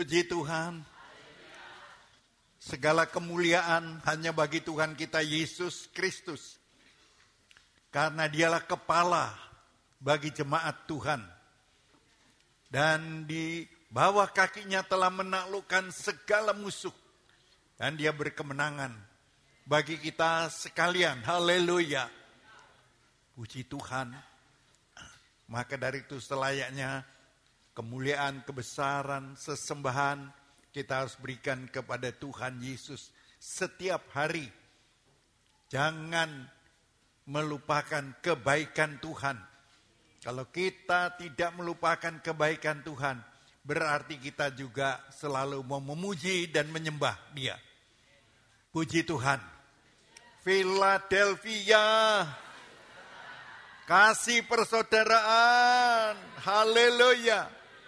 Puji Tuhan. Segala kemuliaan hanya bagi Tuhan kita Yesus Kristus. Karena dialah kepala bagi jemaat Tuhan. Dan di bawah kakinya telah menaklukkan segala musuh. Dan dia berkemenangan bagi kita sekalian. Haleluya. Puji Tuhan. Maka dari itu selayaknya kemuliaan, kebesaran, sesembahan kita harus berikan kepada Tuhan Yesus setiap hari. Jangan melupakan kebaikan Tuhan. Kalau kita tidak melupakan kebaikan Tuhan, berarti kita juga selalu mau memuji dan menyembah Dia. Puji Tuhan. Philadelphia, kasih persaudaraan. Haleluya.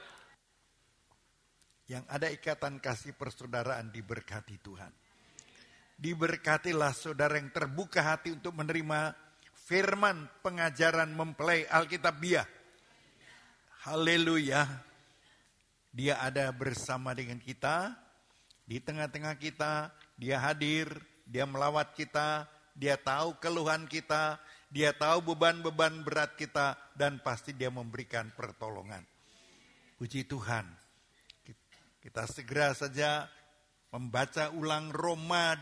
Yang ada ikatan kasih persaudaraan diberkati Tuhan. Diberkatilah saudara yang terbuka hati untuk menerima firman pengajaran mempelai Alkitabiah. Haleluya. Dia ada bersama dengan kita, di tengah-tengah kita, dia hadir, dia melawat kita, dia tahu keluhan kita, dia tahu beban-beban berat kita, dan pasti dia memberikan pertolongan. Puji Tuhan. Kita segera saja membaca ulang Roma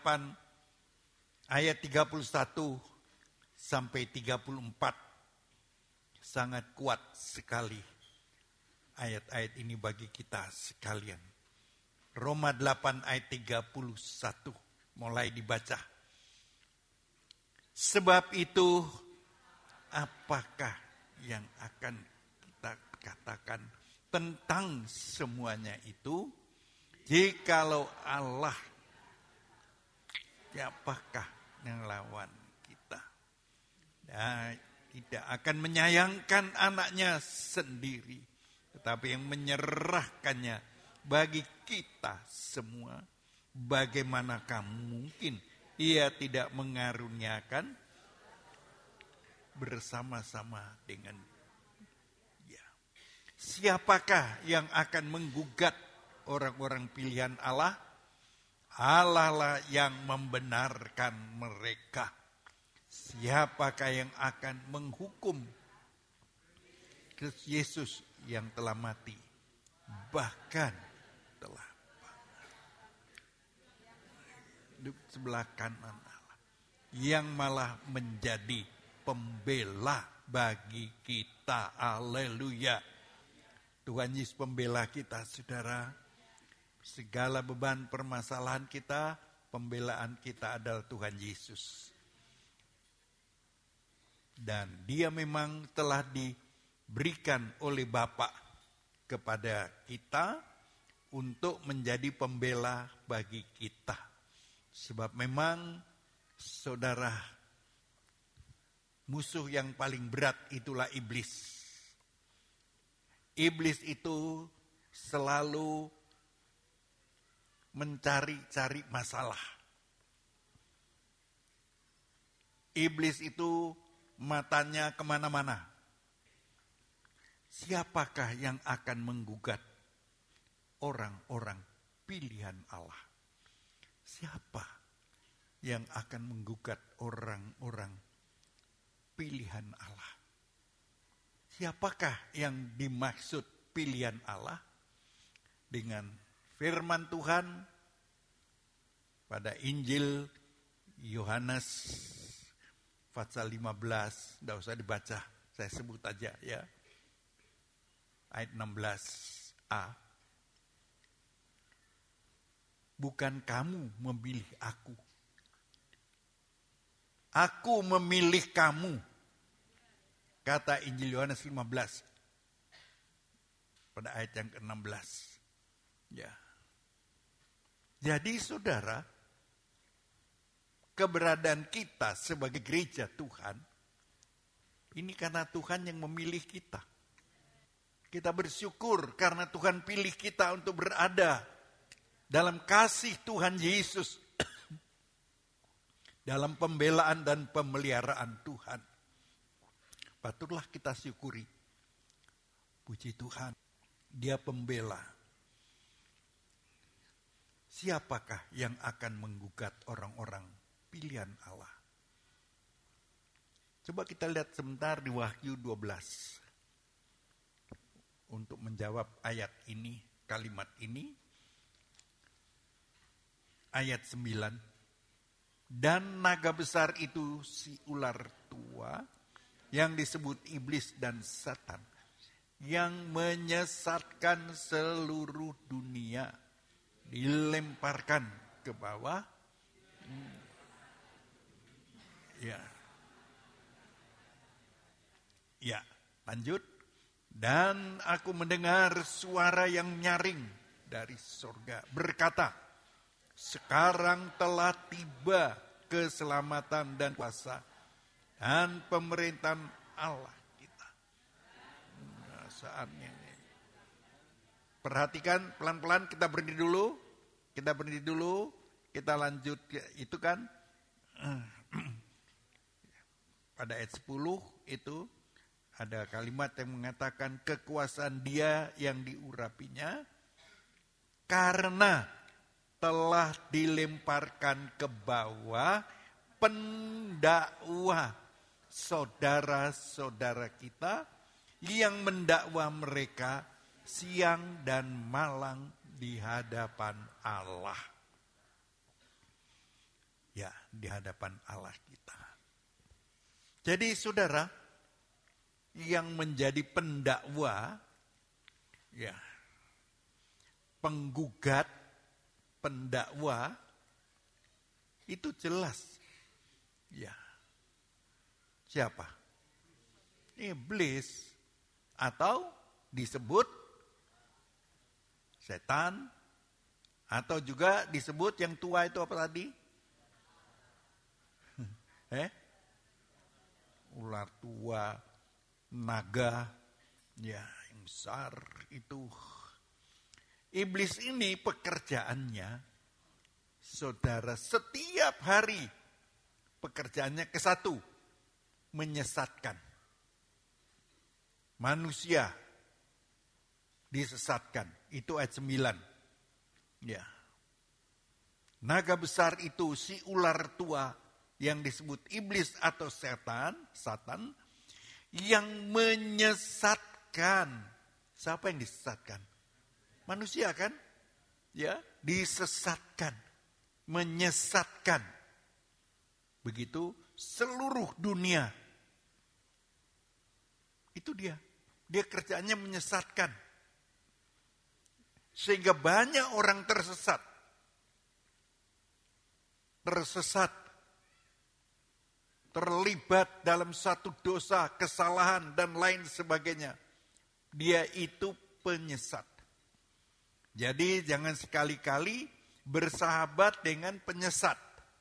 8 ayat 31 sampai 34. Sangat kuat sekali ayat-ayat ini bagi kita sekalian. Roma 8 ayat 31 mulai dibaca. Sebab itu apakah yang akan kita katakan tentang semuanya itu? Jikalau Allah, siapakah yang lawan kita? Dan tidak akan menyayangkan anaknya sendiri, tetapi yang menyerahkannya bagi kita semua. Bagaimanakah mungkin Ia tidak mengaruniakan bersama-sama dengan Dia? Siapakah yang akan menggugat orang-orang pilihan Allah? Allah lah yang membenarkan mereka. Siapakah yang akan menghukum? Kristus Yesus yang telah mati, bahkan telah duduk sebelah kanan Allah, yang malah menjadi pembela bagi kita. Haleluya. Tuhan Yesus pembela kita, saudara. Segala beban permasalahan kita, pembelaan kita adalah Tuhan Yesus. Dan Dia memang telah diberikan oleh Bapa kepada kita untuk menjadi pembela bagi kita. Sebab memang saudara, musuh yang paling berat itulah iblis. Iblis itu selalu mencari-cari masalah. Iblis itu matanya kemana-mana. Siapakah yang akan menggugat orang-orang pilihan Allah? Siapa yang akan menggugat orang-orang pilihan Allah? Siapakah yang dimaksud pilihan Allah? Dengan firman Tuhan pada Injil Yohanes pasal 15, tidak usah dibaca, saya sebut aja ya. Ayat 16a. Bukan kamu memilih aku. Aku memilih kamu. Kata Injil Yohanes 15. Pada ayat yang ke-16. Ya. Jadi saudara, keberadaan kita sebagai gereja Tuhan, ini karena Tuhan yang memilih kita. Kita bersyukur karena Tuhan pilih kita untuk berada dalam kasih Tuhan Yesus. Dalam pembelaan dan pemeliharaan Tuhan. Patutlah kita syukuri. Puji Tuhan, Dia pembela. siapakah yang akan menggugat orang-orang pilihan Allah? Coba kita lihat sebentar di Wahyu 12. Untuk menjawab ayat ini, kalimat ini. Ayat 9. Dan naga besar itu si ular tua yang disebut iblis dan setan, yang menyesatkan seluruh dunia, dilemparkan ke bawah. Ya, lanjut. Dan aku mendengar suara yang nyaring dari surga berkata, sekarang telah tiba keselamatan dan kuasa dan pemerintahan Allah kita. Nah, saatnya ini. Perhatikan pelan-pelan, kita berhenti dulu, kita lanjut. Itu kan pada ayat 10 itu ada kalimat yang mengatakan kekuasaan Dia yang diurapinya karena telah dilemparkan ke bawah pendakwa saudara-saudara kita yang mendakwa mereka siang dan malam di hadapan Allah. Ya, di hadapan Allah kita. Jadi saudara, yang menjadi pendakwa, ya, penggugat, pendakwa, itu jelas. Ya. Siapa? Iblis. Atau disebut setan. Atau juga disebut yang tua itu apa tadi? Ular tua, naga, ya yang besar itu. Iblis ini pekerjaannya, saudara, setiap hari pekerjaannya ke satu, menyesatkan. Manusia disesatkan, itu ayat 9. Ya. Naga besar itu si ular tua yang disebut iblis atau setan, yang menyesatkan. Siapa yang disesatkan? Manusia kan? Ya, disesatkan, menyesatkan. Begitu seluruh dunia. Itu dia. Dia kerjaannya menyesatkan. Sehingga banyak orang tersesat. Terlibat dalam satu dosa, kesalahan, dan lain sebagainya. Dia itu penyesat. Jadi jangan sekali-kali bersahabat dengan penyesat.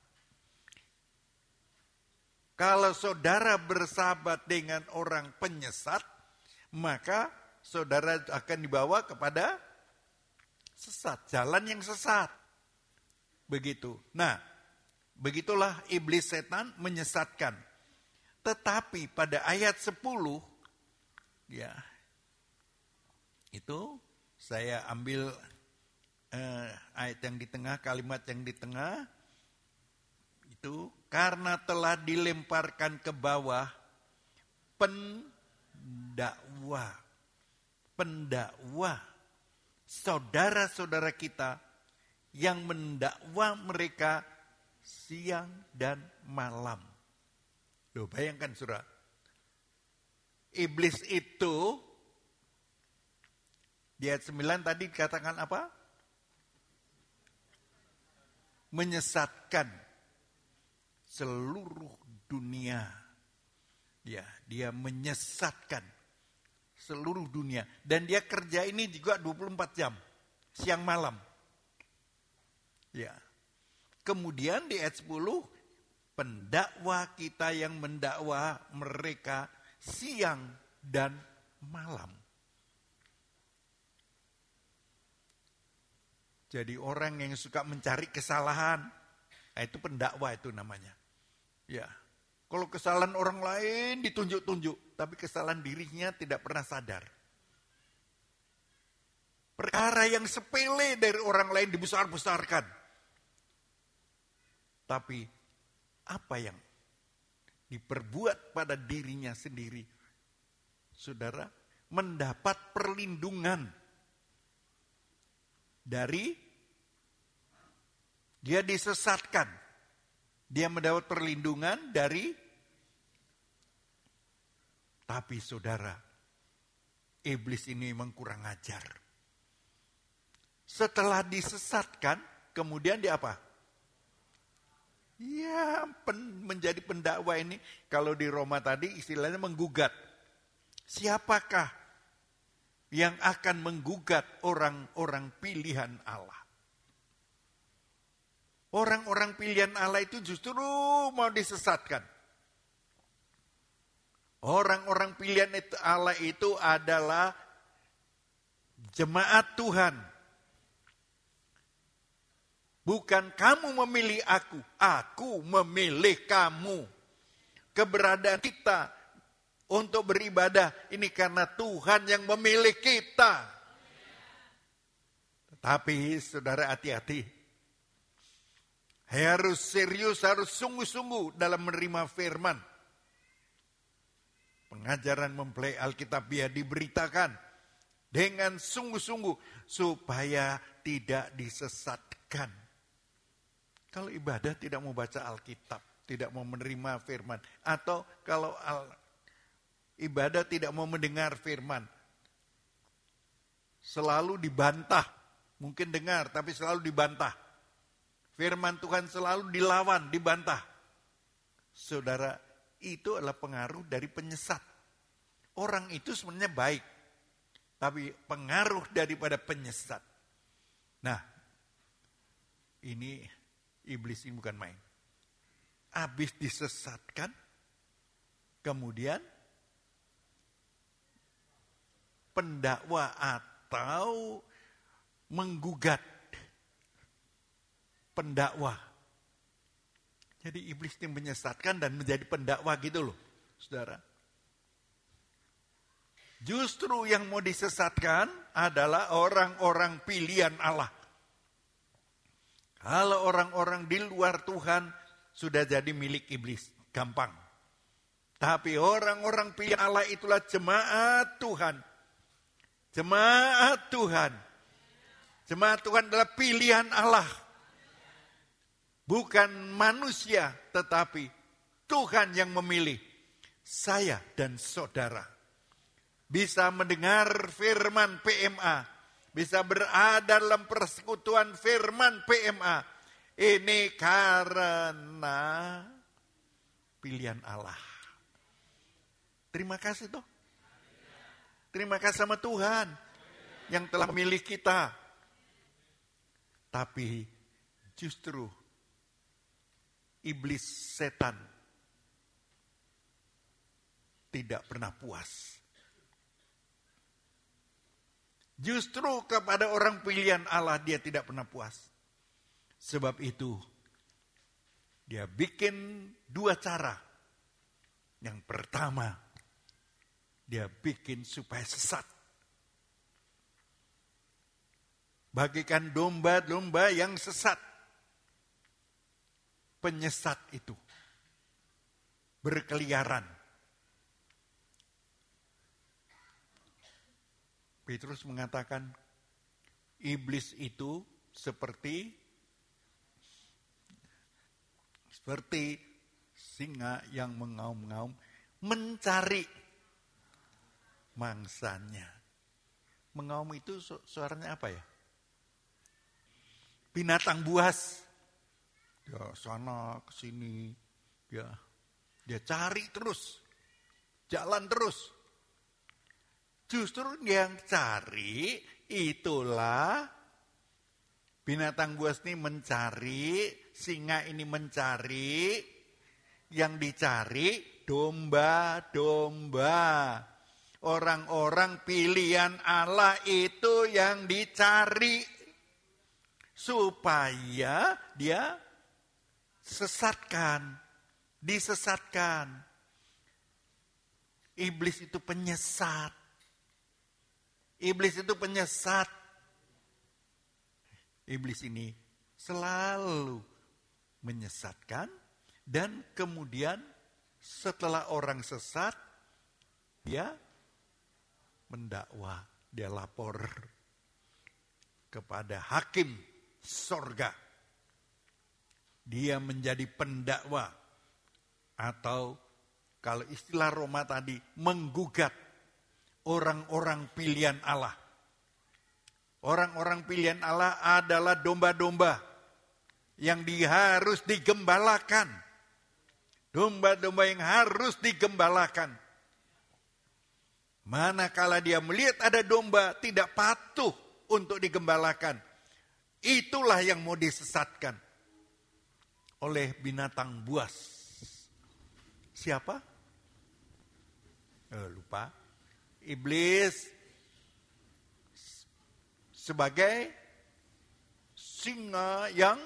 Kalau saudara bersahabat dengan orang penyesat, maka saudara akan dibawa kepada sesat, jalan yang sesat. Begitu. Nah, begitulah iblis setan menyesatkan. Tetapi pada ayat 10, ya, itu saya ambil ayat yang di tengah, kalimat yang di tengah, itu karena telah dilemparkan ke bawah pendakwa saudara-saudara kita yang mendakwa mereka siang dan malam. Loh, bayangkan saudara, iblis itu di ayat 9 tadi dikatakan apa? Menyesatkan seluruh dunia. Ya, dia menyesatkan seluruh dunia. Dan dia kerja ini juga 24 jam, siang malam. Ya. Kemudian di ayat 10, pendakwa kita yang mendakwa mereka siang dan malam. Jadi orang yang suka mencari kesalahan, itu pendakwa itu namanya. Ya, kalau kesalahan orang lain ditunjuk-tunjuk, tapi kesalahan dirinya tidak pernah sadar. Perkara yang sepele dari orang lain dibesar-besarkan. Tapi apa yang diperbuat pada dirinya sendiri, saudara, mendapat perlindungan dari dia disesatkan. Dia mendapat perlindungan dari, tapi saudara, iblis ini memang kurang ajar. Setelah disesatkan, kemudian dia apa? Ya, menjadi pendakwa ini, kalau di Roma tadi istilahnya menggugat. Siapakah yang akan menggugat orang-orang pilihan Allah? Orang-orang pilihan Allah itu justru mau disesatkan. Orang-orang pilihan Allah itu adalah jemaat Tuhan. Bukan kamu memilih aku memilih kamu. Keberadaan kita untuk beribadah ini karena Tuhan yang memilih kita. Tapi saudara hati-hati. Harus serius, harus sungguh-sungguh dalam menerima firman. Pengajaran mempelai Alkitab biar diberitakan dengan sungguh-sungguh supaya tidak disesatkan. Kalau ibadah tidak mau baca Alkitab, tidak mau menerima firman, atau kalau ibadah tidak mau mendengar firman, selalu dibantah, mungkin dengar tapi selalu dibantah. Firman Tuhan selalu dilawan, dibantah. Saudara, itu adalah pengaruh dari penyesat. Orang itu sebenarnya baik, tapi pengaruh daripada penyesat. Nah, ini iblis ini bukan main. Habis disesatkan, kemudian pendakwa atau menggugat pendakwa. Jadi iblis ini menyesatkan dan menjadi pendakwa gitu loh, saudara. Justru yang mau disesatkan adalah orang-orang pilihan Allah. Kalau orang-orang di luar Tuhan sudah jadi milik iblis, gampang. Tapi orang-orang pilihan Allah itulah jemaat Tuhan. Jemaat Tuhan. Jemaat Tuhan adalah pilihan Allah. Bukan manusia, tetapi Tuhan yang memilih saya dan saudara. Bisa mendengar firman PMA, bisa berada dalam persekutuan firman PMA. Ini karena pilihan Allah. Terima kasih toh. Terima kasih sama Tuhan yang telah memilih kita. Tapi justru iblis setan tidak pernah puas. Justru kepada orang pilihan Allah dia tidak pernah puas. Sebab itu dia bikin dua cara. Yang pertama, dia bikin supaya sesat. Bagikan domba-domba yang sesat. Penyesat itu berkeliaran. Petrus mengatakan iblis itu seperti singa yang mengaum-ngaum mencari mangsanya. Mengaum itu suaranya apa ya? Binatang buas. Ya sana ke sini, ya dia cari terus, jalan terus. Justru yang cari itulah binatang buas ini mencari, singa ini mencari, yang dicari domba-domba. Orang-orang pilihan Allah itu yang dicari supaya dia disesatkan. Iblis itu penyesat. Iblis itu penyesat. Iblis ini selalu menyesatkan, dan kemudian setelah orang sesat, dia mendakwa, dia lapor kepada hakim sorga. Dia menjadi pendakwa, atau kalau istilah Roma tadi, menggugat orang-orang pilihan Allah. Orang-orang pilihan Allah adalah domba-domba yang harus digembalakan. Domba-domba yang harus digembalakan. Manakala dia melihat ada domba tidak patuh untuk digembalakan, itulah yang mau disesatkan oleh binatang buas. Siapa? Lupa. Iblis sebagai singa yang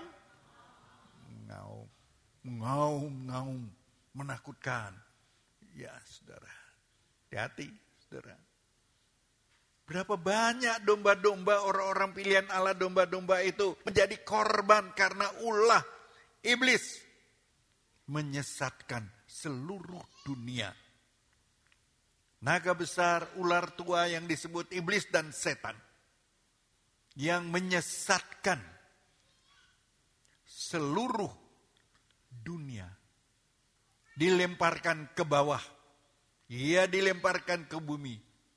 ngaum, menakutkan. Ya, saudara, hati-hati, saudara. Berapa banyak domba-domba, orang-orang pilihan Allah, domba-domba itu menjadi korban karena ulah iblis menyesatkan seluruh dunia. Naga besar, ular tua yang disebut iblis dan setan, yang menyesatkan seluruh dunia. Dilemparkan ke bawah, ia dilemparkan ke bumi,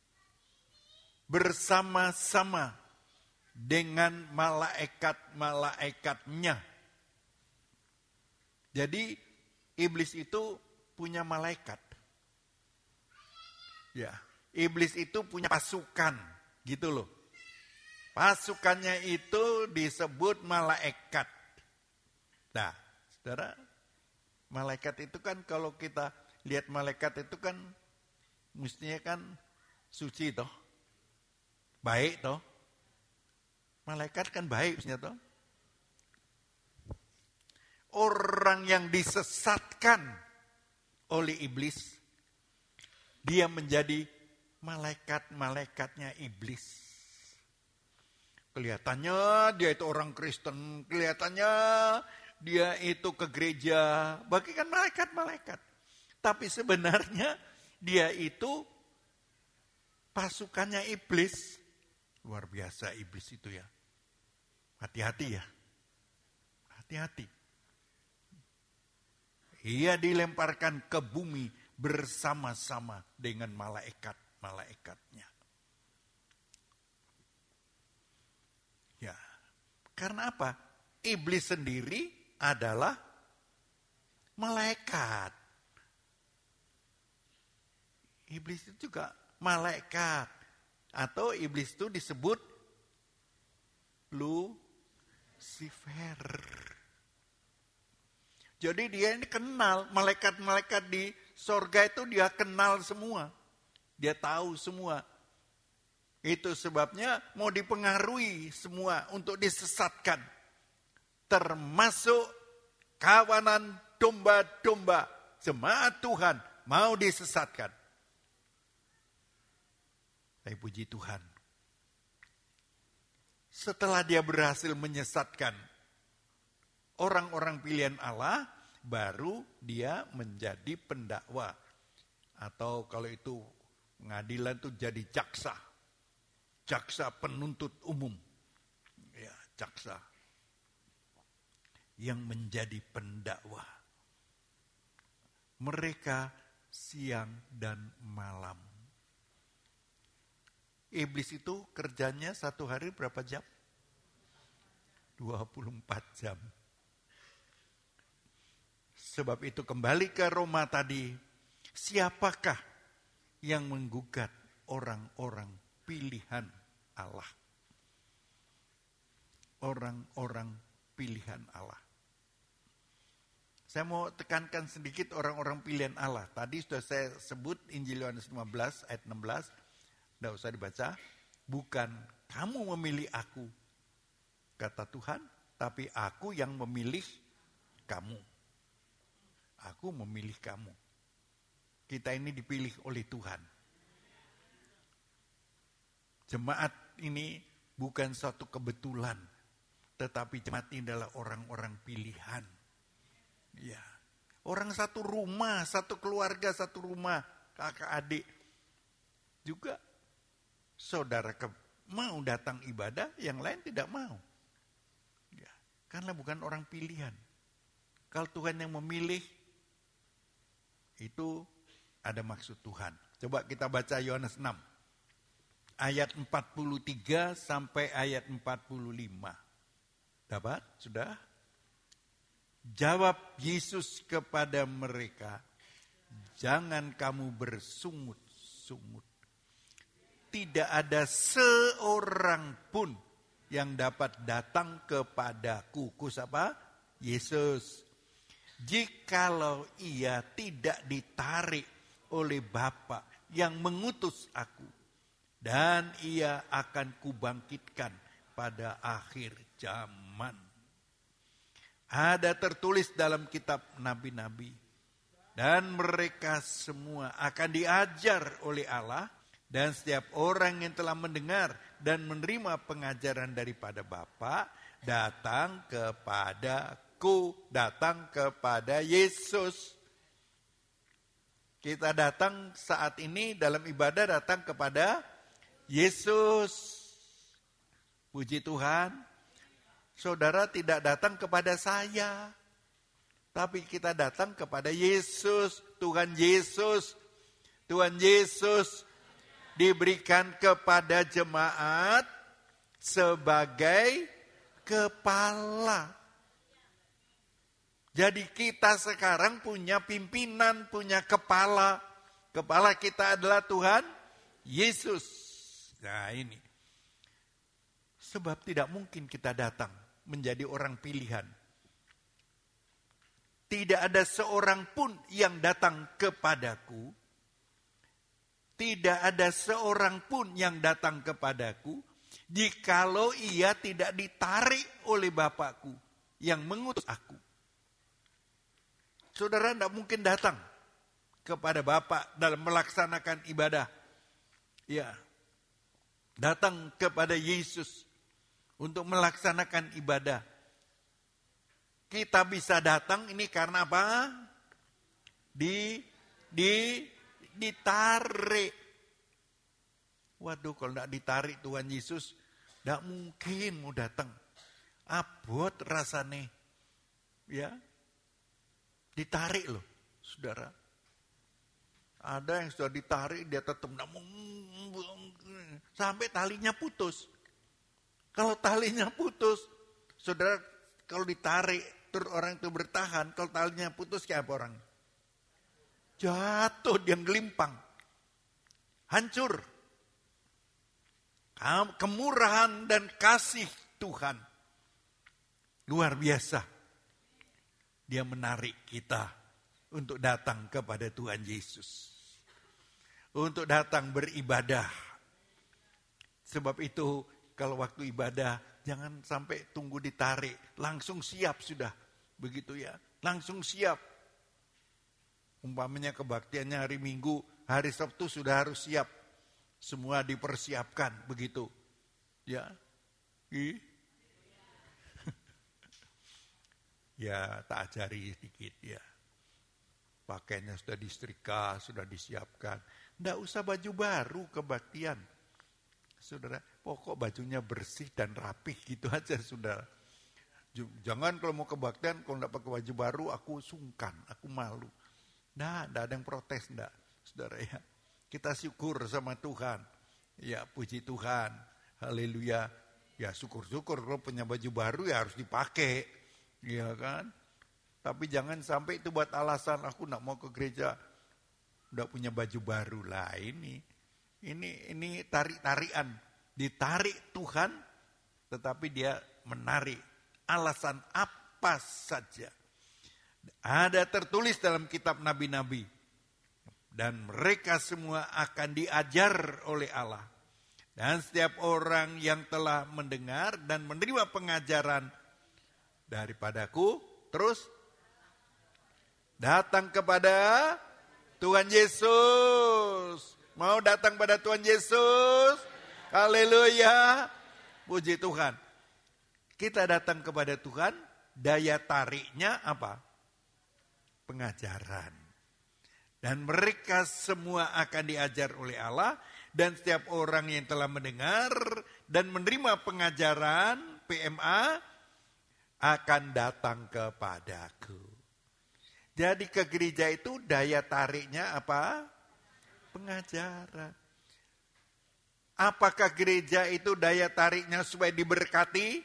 bersama-sama dengan malaikat-malaikatnya. Jadi iblis itu punya malaikat. Ya, iblis itu punya pasukan, gitu loh. Pasukannya itu disebut malaikat. Nah, saudara, malaikat itu kan kalau kita lihat malaikat itu kan mestinya kan suci toh. Baik toh. Malaikat kan baik mestinya toh. Orang yang disesatkan oleh iblis, dia menjadi malaikat-malaikatnya iblis. Kelihatannya dia itu orang Kristen, kelihatannya dia itu ke gereja, bagikan malaikat-malaikat. Tapi sebenarnya dia itu pasukannya iblis. Luar biasa iblis itu ya. Hati-hati ya. Hati-hati. Ia dilemparkan ke bumi bersama-sama dengan malaikat-malaikatnya. Ya, karena apa? Iblis sendiri adalah malaikat. Iblis itu juga malaikat. Atau iblis itu disebut Lucifer. Jadi dia ini kenal, malaikat-malaikat di sorga itu dia kenal semua. Dia tahu semua. Itu sebabnya mau dipengaruhi semua untuk disesatkan. Termasuk kawanan domba-domba jemaat Tuhan mau disesatkan. Tapi puji Tuhan, setelah dia berhasil menyesatkan orang-orang pilihan Allah, baru dia menjadi pendakwa. Atau kalau itu pengadilan itu jadi jaksa. Jaksa penuntut umum. Ya, jaksa. Yang menjadi pendakwa. Mereka siang dan malam. Iblis itu kerjanya satu hari berapa jam? 24 jam. Sebab itu kembali ke Roma tadi. Siapakah yang menggugat orang-orang pilihan Allah? Orang-orang pilihan Allah. Saya mau tekankan sedikit orang-orang pilihan Allah. Tadi sudah saya sebut Injil Yohanes 15 ayat 16. Tidak usah dibaca. Bukan kamu memilih aku, kata Tuhan, tapi aku yang memilih kamu. Aku memilih kamu. Kita ini dipilih oleh Tuhan. Jemaat ini bukan suatu kebetulan, Tetapi jemaat ini adalah orang-orang pilihan. Ya. Orang satu rumah, satu keluarga, satu rumah, kakak adik. Juga saudara mau datang ibadah, yang lain tidak mau. Ya. Karena bukan orang pilihan. Kalau Tuhan yang memilih, itu ada maksud Tuhan. Coba kita baca Yohanes 6. Ayat 43 sampai ayat 45. Dapat? Sudah? Jawab Yesus kepada mereka, jangan kamu bersungut-sungut. Tidak ada seorang pun yang dapat datang kepadaku. Siapa? Yesus. Jikalau ia tidak ditarik oleh Bapa yang mengutus aku, dan ia akan kubangkitkan pada akhir zaman. Ada tertulis dalam kitab nabi-nabi. Dan mereka semua akan diajar oleh Allah. Dan setiap orang yang telah mendengar dan menerima pengajaran daripada Bapa, datang kepadaku, datang kepada Yesus. Kita datang saat ini dalam ibadah datang kepada Yesus. Puji Tuhan. Saudara tidak datang kepada saya, tapi kita datang kepada Yesus. Tuhan Yesus. Tuhan Yesus diberikan kepada jemaat sebagai kepala. Jadi kita sekarang punya pimpinan, punya kepala. Kepala kita adalah Tuhan Yesus. Nah ini. Sebab tidak mungkin kita datang menjadi orang pilihan. Tidak ada seorang pun yang datang kepadaku. Tidak ada seorang pun yang datang kepadaku. Jikalau ia tidak ditarik oleh Bapakku yang mengutus aku. Saudara tidak mungkin datang kepada Bapa dalam melaksanakan ibadah. Ya, datang kepada Yesus untuk melaksanakan ibadah. Kita bisa datang ini karena apa? Ditarik. Waduh, kalau tidak ditarik Tuhan Yesus, tidak mungkin mau datang. Abot rasane. Ya. Ditarik loh, saudara. Ada yang sudah ditarik, dia tetap tidak mau. Sampai talinya putus. Kalau talinya putus, saudara, kalau ditarik, terus orang itu bertahan, kalau talinya putus kayak apa orang? Jatuh, dia gelimpang. Hancur. Kemurahan dan kasih Tuhan. Luar biasa. Dia menarik kita untuk datang kepada Tuhan Yesus. Untuk datang beribadah. Sebab itu, kalau waktu ibadah, jangan sampai tunggu ditarik. Langsung siap sudah. Begitu ya. Langsung siap. Umpamanya kebaktiannya hari Minggu, hari Sabtu sudah harus siap. Semua dipersiapkan. Begitu. Ya. Ya, tak ajari sedikit ya. Pakaiannya sudah disetrika, sudah disiapkan. Tidak usah baju baru kebaktian. Saudara, pokok bajunya bersih dan rapih gitu aja, saudara. Jangan kalau mau kebaktian, kalau tidak pakai baju baru, aku sungkan, aku malu. Tidak ada yang protes, tidak, saudara ya. Kita syukur sama Tuhan. Ya, puji Tuhan. Haleluya. Ya, syukur-syukur kalau punya baju baru ya harus dipakai. Ya kan? Tapi jangan sampai itu buat alasan aku tidak mau ke gereja. Tidak punya baju baru lah ini. Ini tarik-tarian, ditarik Tuhan, tetapi dia menarik. Alasan apa saja. Ada tertulis dalam kitab nabi-nabi. Dan mereka semua akan diajar oleh Allah. Dan setiap orang yang telah mendengar dan menerima pengajaran daripadaku, terus datang kepada Tuhan Yesus. Mau datang pada Tuhan Yesus? Haleluya. Puji Tuhan. Kita datang kepada Tuhan, daya tariknya apa? Pengajaran. Dan mereka semua akan diajar oleh Allah, dan setiap orang yang telah mendengar dan menerima pengajaran PMA akan datang kepadaku. Jadi ke gereja itu daya tariknya apa? Pengajaran. Apakah gereja itu daya tariknya supaya diberkati?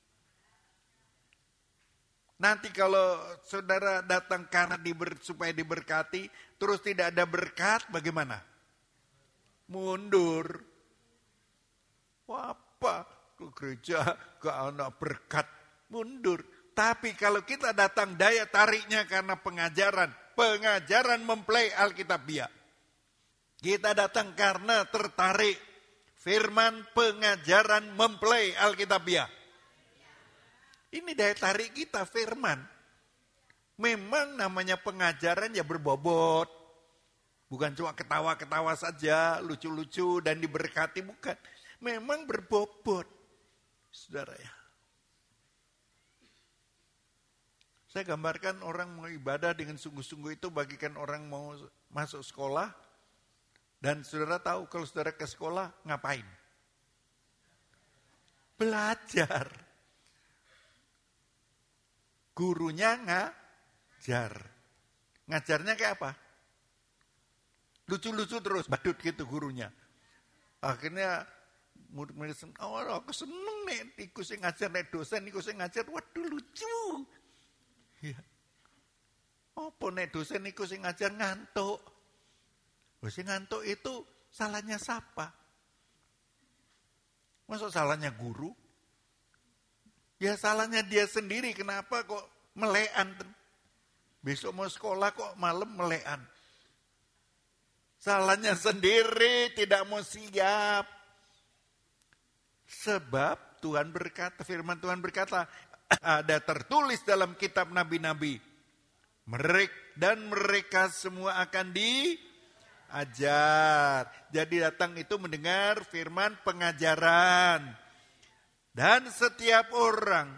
Nanti kalau saudara datang karena supaya diberkati, terus tidak ada berkat, bagaimana? Mundur. Wah, apa? Ke gereja, ke anak berkat, mundur. Tapi kalau kita datang daya tariknya karena pengajaran mempelai Alkitabiah. Kita datang karena tertarik firman pengajaran mempelai Alkitabiah. Ini daya tarik kita firman. Memang namanya pengajaran ya berbobot. Bukan cuma ketawa-ketawa saja, lucu-lucu dan diberkati, bukan. Memang berbobot, saudara ya. Saya gambarkan orang mau ibadah dengan sungguh-sungguh itu bagikan orang mau masuk sekolah. Dan saudara tahu kalau saudara ke sekolah ngapain? Belajar. Gurunya ngajar. Ngajarnya kayak apa? Lucu-lucu terus, badut gitu gurunya. Akhirnya murid-murid, oh aku seneng nih, ikut sing ngajar, nih dosen ikut sing ngajar, waduh lucu. Ya. Apa nih dosen ikut sing ngajar ngantuk. Sing ngantuk itu salahnya siapa? Masa salahnya guru? Ya salahnya dia sendiri, kenapa kok melekan? Besok mau sekolah kok malam melekan? Salahnya sendiri, tidak mau siap. Sebab Tuhan berkata, firman Tuhan berkata, ada tertulis dalam kitab nabi-nabi. Mereka semua akan diajar. Jadi datang itu mendengar firman pengajaran. Dan setiap orang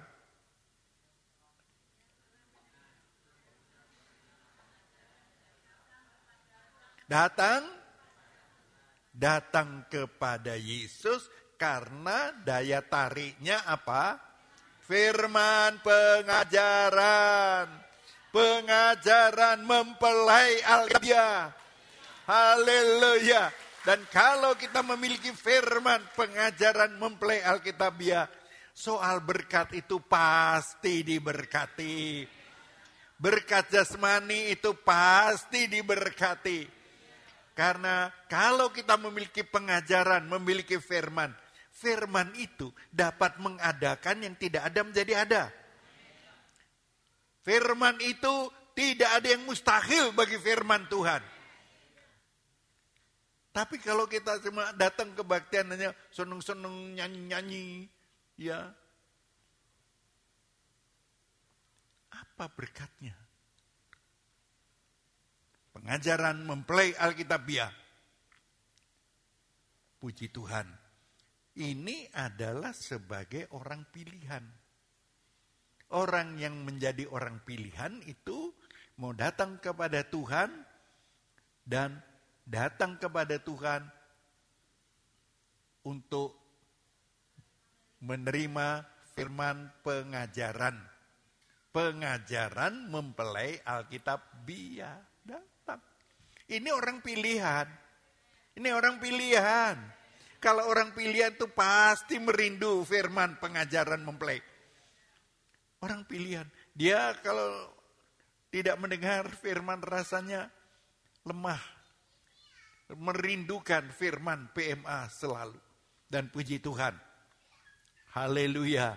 datang kepada Yesus karena daya tariknya apa? Firman pengajaran. Pengajaran mempelai Alkitabiah. Haleluya. Dan kalau kita memiliki firman pengajaran mempelai Alkitabiah, soal berkat itu pasti diberkati. Berkat jasmani itu pasti diberkati. Karena kalau kita memiliki pengajaran, memiliki firman, firman itu dapat mengadakan yang tidak ada menjadi ada. Firman itu tidak ada yang mustahil bagi firman Tuhan. Tapi kalau kita cuma datang kebaktian hanya seneng-seneng nyanyi-nyanyi, ya apa berkatnya? Pengajaran mempelai Alkitabiah. Puji Tuhan. Ini adalah sebagai orang pilihan. Orang yang menjadi orang pilihan itu mau datang kepada Tuhan dan datang kepada Tuhan untuk menerima firman pengajaran. Pengajaran mempelai Alkitabiah. Ini orang pilihan. Ini orang pilihan. Kalau orang pilihan itu pasti merindu firman pengajaran mempelai. Orang pilihan. Dia kalau tidak mendengar firman rasanya lemah. Merindukan firman PMA selalu. Dan puji Tuhan. Haleluya.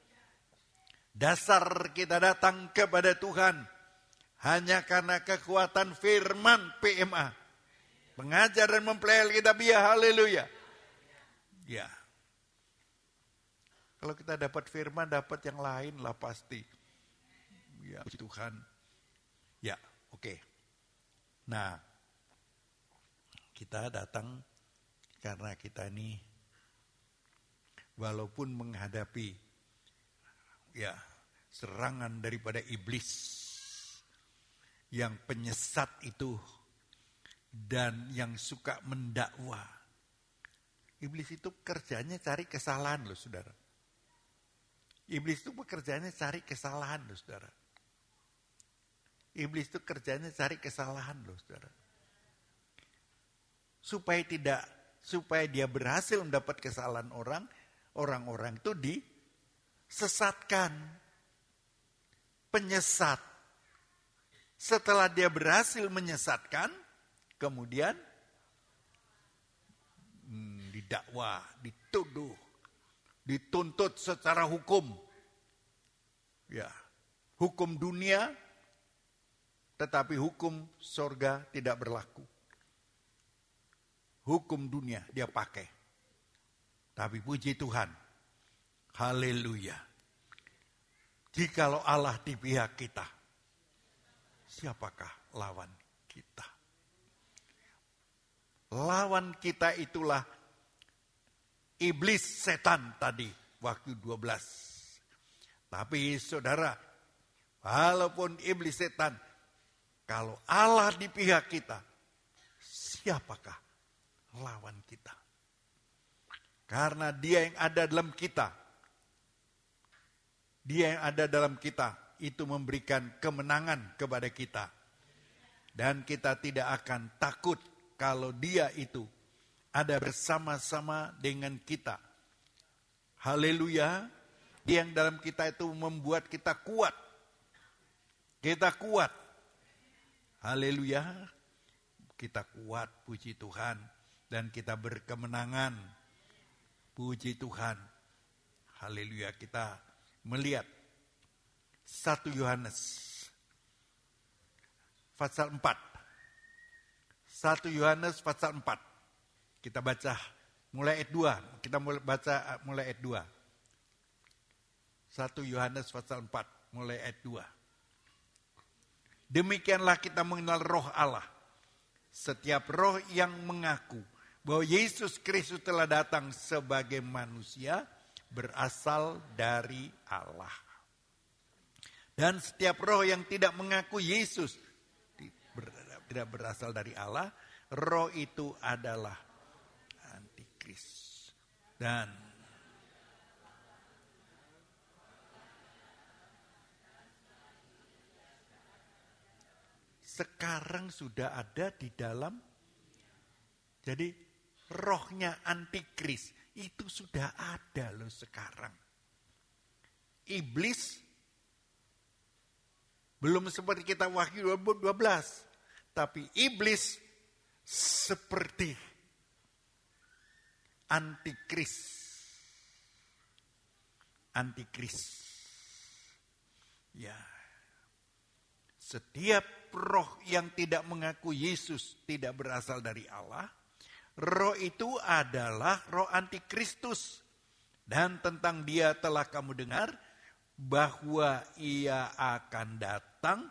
Dasar kita datang kepada Tuhan hanya karena kekuatan firman PMA. Pengajaran mempelai Alkitabiah, haleluya. Ya. Kalau kita dapat firman, dapat yang lain lah pasti. Ya, puji Tuhan. Ya, oke. Nah, kita datang karena kita ini walaupun menghadapi Ya, serangan daripada iblis yang penyesat itu dan yang suka mendakwa. Iblis itu kerjanya cari kesalahan loh saudara. Iblis itu pekerjaannya cari kesalahan loh saudara. Iblis itu kerjanya cari kesalahan loh saudara. Supaya dia berhasil mendapat kesalahan orang-orang itu disesatkan. Penyesat. Setelah dia berhasil menyesatkan, kemudian didakwa, dituduh, dituntut secara hukum. Ya, hukum dunia, tetapi hukum sorga tidak berlaku. Hukum dunia dia pakai. Tapi puji Tuhan, haleluya. Jikalau Allah di pihak kita, siapakah lawan kita? Lawan kita itulah iblis, setan tadi, waktu 12. Tapi saudara, walaupun iblis setan, kalau Allah di pihak kita, siapakah lawan kita? Karena dia yang ada dalam kita. Dia yang ada dalam kita itu memberikan kemenangan kepada kita. Dan kita tidak akan takut kalau dia itu ada bersama-sama dengan kita. Haleluya. Dia yang dalam kita itu membuat kita kuat. Kita kuat. Haleluya. Kita kuat, puji Tuhan. Dan kita berkemenangan. Puji Tuhan. Haleluya. Kita melihat 1 Yohanes pasal 4. 1 Yohanes pasal 4. Kita baca mulai ayat 2. Kita baca mulai ayat 2. 1 Yohanes pasal 4 mulai ayat 2. Demikianlah kita mengenal roh Allah. Setiap roh yang mengaku bahwa Yesus Kristus telah datang sebagai manusia berasal dari Allah. Dan setiap roh yang tidak mengaku Yesus tidak berasal dari Allah, roh itu adalah antikris. Dan sekarang sudah ada di dalam, jadi rohnya antikris itu sudah ada loh sekarang. Iblis belum seperti kita Wahyu 12, tapi iblis seperti antikris. Antikris. Ya. Setiap roh yang tidak mengaku Yesus tidak berasal dari Allah. Roh itu adalah roh antikristus. Dan tentang dia telah kamu dengar bahwa ia akan datang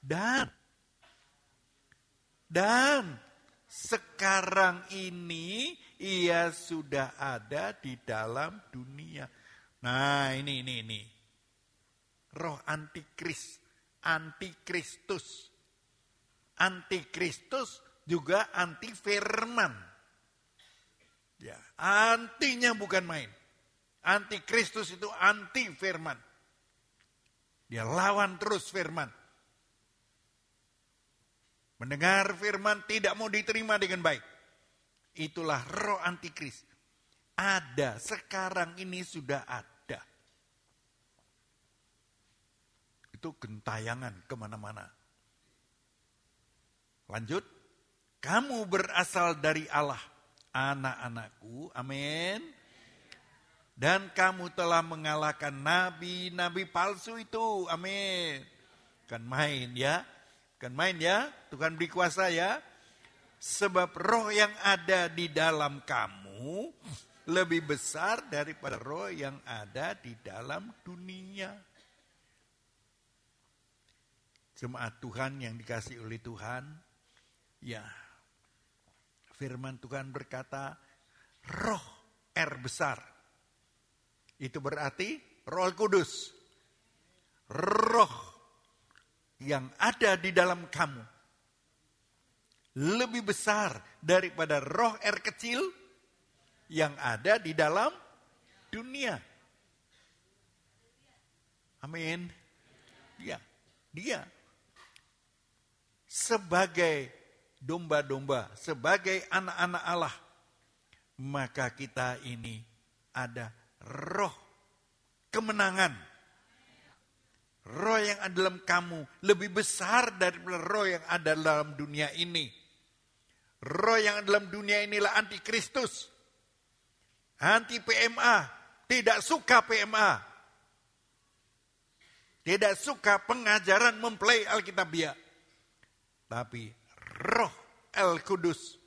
dan sekarang ini ia sudah ada di dalam dunia. Nah ini. Roh antikris, antikristus. Antikristus juga anti firman. Ya, antinya bukan main. Antikristus itu anti firman. Dia lawan terus firman. Mendengar firman tidak mau diterima dengan baik. Itulah roh antikris. Ada, sekarang ini sudah ada. Itu gentayangan kemana-mana. Lanjut. Kamu berasal dari Allah, anak-anakku, amin. Dan kamu telah mengalahkan nabi-nabi palsu itu. Amin. Kan main ya. Tuhan beri kuasa ya. Sebab roh yang ada di dalam kamu lebih besar daripada roh yang ada di dalam dunia. Jemaat Tuhan yang dikasihi oleh Tuhan. Ya. Firman Tuhan berkata, roh R besar. Itu berarti Roh Kudus. roh yang ada di dalam kamu lebih besar daripada roh R kecil yang ada di dalam dunia. Amin. Dia sebagai domba-domba, sebagai anak-anak Allah, maka kita ini ada roh kemenangan. Roh yang ada dalam kamu lebih besar daripada roh yang ada dalam dunia ini. Roh yang ada dalam dunia inilah anti Kristus, anti PMA, tidak suka PMA, tidak suka pengajaran mempelai Alkitabiah. Tapi roh El Kudus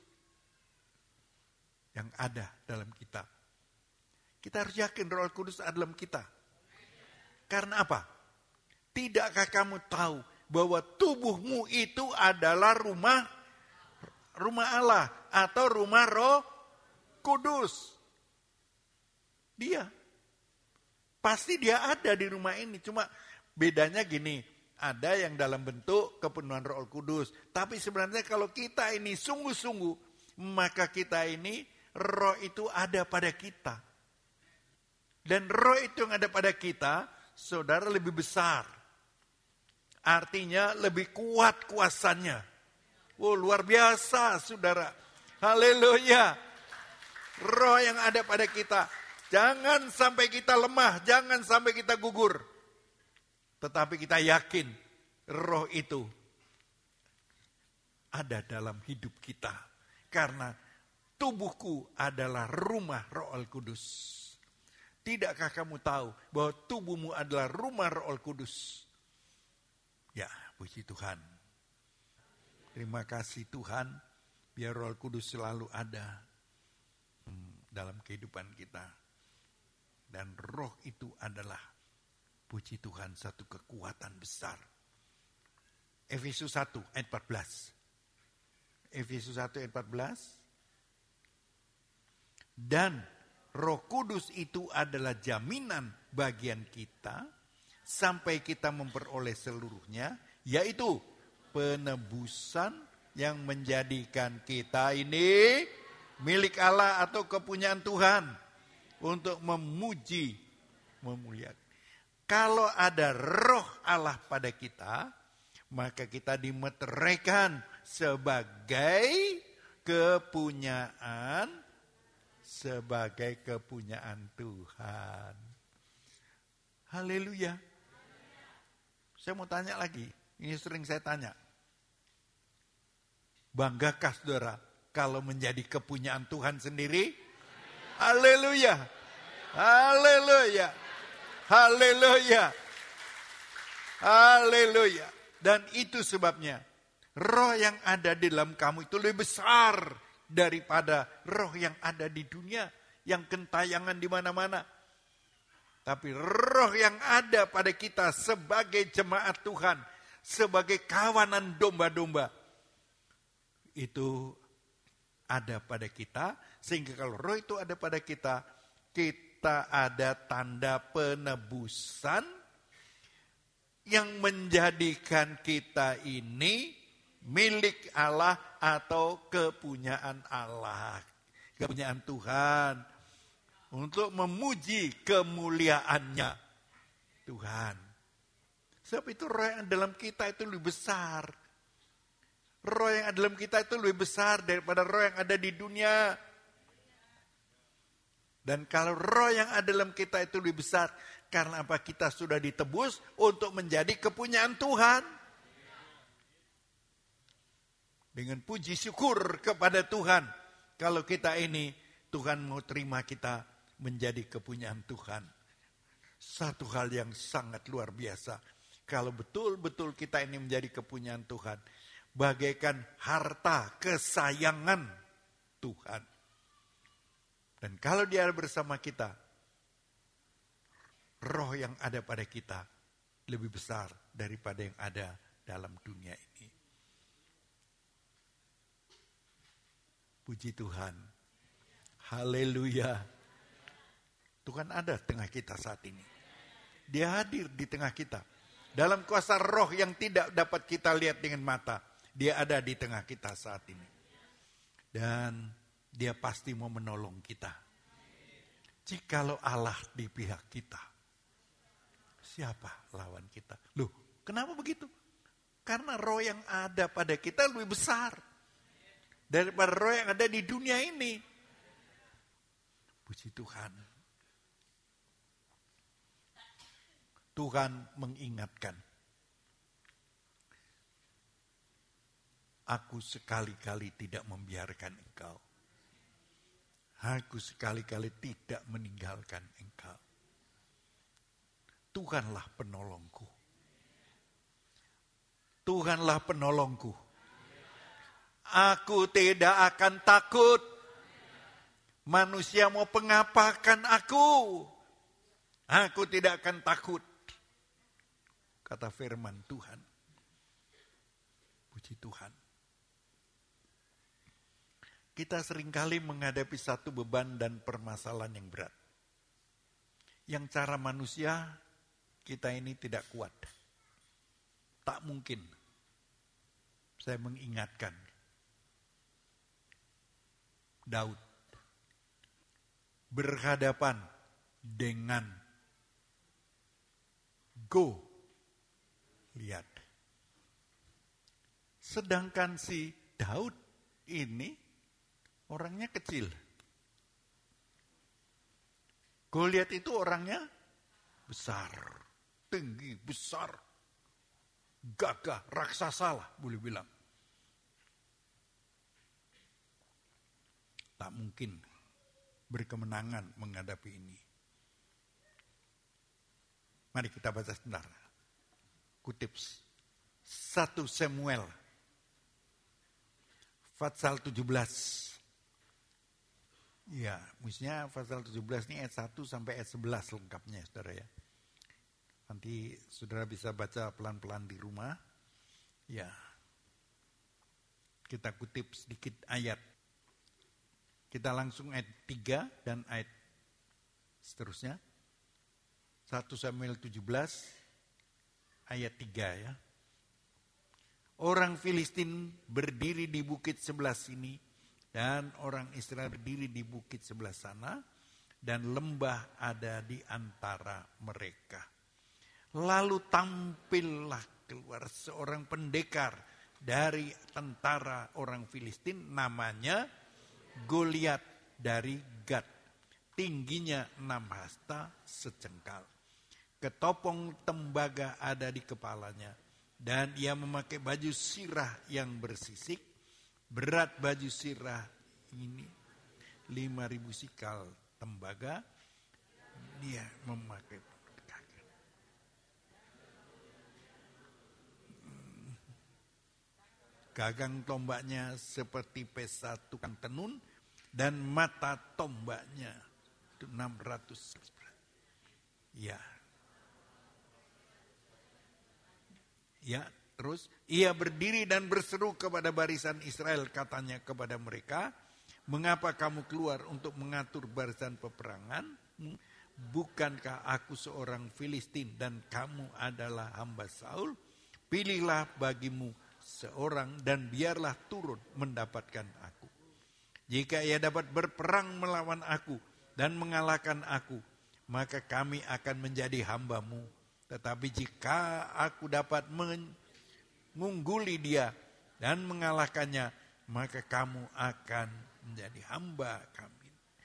yang ada dalam kita. Kita harus yakin roh El Kudus ada dalam kita. Karena apa? Tidakkah kamu tahu bahwa tubuhmu itu adalah rumah Allah atau rumah Roh Kudus? Dia. Pasti dia ada di rumah ini. Cuma bedanya gini, ada yang dalam bentuk kepenuhan Roh Kudus. Tapi sebenarnya kalau kita ini sungguh-sungguh, maka kita ini roh itu ada pada kita. Dan roh itu yang ada pada kita, saudara, lebih besar. Artinya lebih kuat kuasanya. Oh, luar biasa, saudara. Haleluya. Roh yang ada pada kita. Jangan sampai kita lemah, jangan sampai kita gugur. Tetapi kita yakin roh itu ada dalam hidup kita. Karena tubuhku adalah rumah Roh Al Kudus. Tidakkah kamu tahu bahwa tubuhmu adalah rumah Roh Al Kudus? Ya, puji Tuhan. Terima kasih Tuhan, biar Roh Kudus selalu ada dalam kehidupan kita. Dan roh itu adalah, puji Tuhan, satu kekuatan besar. Efesus 1 ayat 14. Efesus 1 ayat 14. Dan Roh Kudus itu adalah jaminan bagian kita sampai kita memperoleh seluruhnya, yaitu penebusan yang menjadikan kita ini milik Allah atau kepunyaan Tuhan untuk memuji, memuliakan. Kalau ada roh Allah pada kita, maka kita dimeteraikan sebagai kepunyaan Tuhan. Haleluya. Saya mau tanya lagi, ini sering saya tanya. Banggakah saudara kalau menjadi kepunyaan Tuhan sendiri? Haleluya. Haleluya. Haleluya. Haleluya. Dan itu sebabnya roh yang ada di dalam kamu itu lebih besar daripada roh yang ada di dunia yang gentayangan di mana-mana. Tapi roh yang ada pada kita sebagai jemaat Tuhan, sebagai kawanan domba-domba, itu ada pada kita. Sehingga kalau roh itu ada pada kita, kita ada tanda penebusan yang menjadikan kita ini milik Allah atau kepunyaan Allah, kepunyaan Tuhan, untuk memuji kemuliaannya Tuhan. Sebab itu roh yang dalam kita itu lebih besar. Roh yang ada dalam kita itu lebih besar daripada roh yang ada di dunia. Dan kalau roh yang ada dalam kita itu lebih besar, karena apa? Kita sudah ditebus untuk menjadi kepunyaan Tuhan. Dengan puji syukur kepada Tuhan, kalau kita ini, Tuhan mau terima kita menjadi kepunyaan Tuhan. Satu hal yang sangat luar biasa. Kalau betul-betul kita ini menjadi kepunyaan Tuhan, bagaikan harta kesayangan Tuhan. Dan kalau dia bersama kita, roh yang ada pada kita lebih besar daripada yang ada dalam dunia ini. Puji Tuhan. Haleluya. Tuhan ada tengah kita saat ini. Dia hadir di tengah kita. Dalam kuasa roh yang tidak dapat kita lihat dengan mata. Dia ada di tengah kita saat ini. Dan dia pasti mau menolong kita. Jikalau Allah di pihak kita, siapa lawan kita? Loh, kenapa begitu? Karena roh yang ada pada kita lebih besar daripada roh yang ada di dunia ini. Puji Tuhan. Tuhan mengingatkan, aku sekali-kali tidak membiarkan engkau. Aku sekali-kali tidak meninggalkan engkau. Tuhanlah penolongku. Tuhanlah penolongku. Aku tidak akan takut. Manusia mau pengapakan aku. Aku tidak akan takut. Kata firman Tuhan. Puji Tuhan. Kita seringkali menghadapi satu beban dan permasalahan yang berat. Yang cara manusia, kita ini tidak kuat. Tak mungkin. Saya mengingatkan. Daud. Berhadapan dengan Goliat. Sedangkan si Daud ini orangnya kecil. Goliat itu orangnya besar, tinggi, besar, gagah, raksasa lah boleh bilang. Tak mungkin berkemenangan menghadapi ini. Mari kita baca sebentar. Kutip 1 Samuel pasal 17. Ya, mestinya pasal 17 ini ayat 1 sampai ayat 11 lengkapnya, saudara ya. Nanti saudara bisa baca pelan-pelan di rumah. Ya, kita kutip sedikit ayat. Kita langsung ayat 3 dan ayat seterusnya. 1 Samuel 17 ayat 3 ya. Orang Filistin berdiri di bukit sebelah sini dan orang Israel berdiri di bukit sebelah sana dan lembah ada di antara mereka. Lalu tampillah keluar seorang pendekar dari tentara orang Filistin namanya Goliat dari Gat. Tingginya 6 hasta secengkal. Ketopong tembaga ada di kepalanya. Dan ia memakai baju sirah yang bersisik. Berat baju sirah ini 5.000 sikal tembaga. Dia memakai gagang tombaknya seperti pesa tukang tenun. Dan mata tombaknya 600. Ya. Ya, terus ia berdiri dan berseru kepada barisan Israel, katanya kepada mereka, mengapa kamu keluar untuk mengatur barisan peperangan? Bukankah aku seorang Filistin dan kamu adalah hamba Saul? Pilihlah bagimu seorang dan biarlah turun mendapatkan aku. Jika ia dapat berperang melawan aku dan mengalahkan aku, maka kami akan menjadi hambamu. Tetapi jika aku dapat mengungguli dia dan mengalahkannya, maka kamu akan menjadi hamba kami.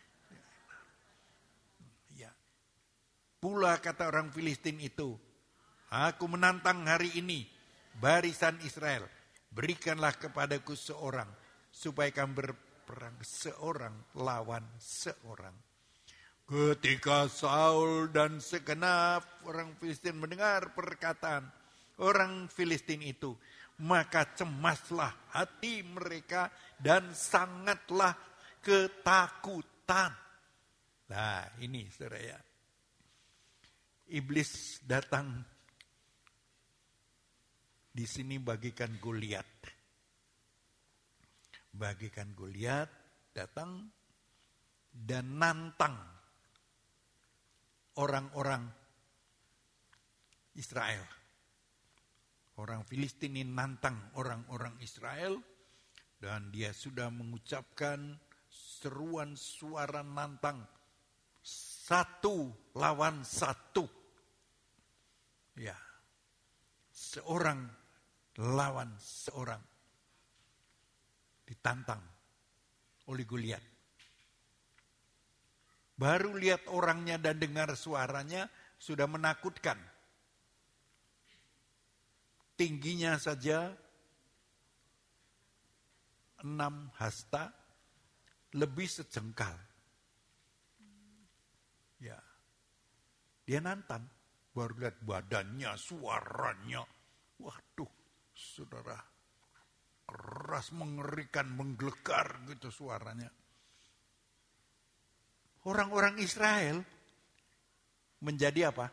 Ya. Pula kata orang Filistin itu, aku menantang hari ini barisan Israel, berikanlah kepadaku seorang, supaya kami berperang seorang lawan seorang. Ketika Saul dan segenap orang Filistin mendengar perkataan orang Filistin itu, maka cemaslah hati mereka dan sangatlah ketakutan. Nah ini saudara ya, iblis datang di sini bagikan Goliat. Bagikan Goliat datang dan nantang orang-orang Israel. Orang Filistin ini nantang orang-orang Israel dan dia sudah mengucapkan seruan suara nantang 1 lawan 1. Ya. Seorang lawan seorang. Ditantang oleh Goliat. Baru lihat orangnya dan dengar suaranya sudah menakutkan. Tingginya saja 6 hasta, lebih sejengkal. Ya. Dia nantang, baru lihat badannya, suaranya. Waduh, saudara, keras, mengerikan, menggelegar gitu suaranya. Orang-orang Israel menjadi apa?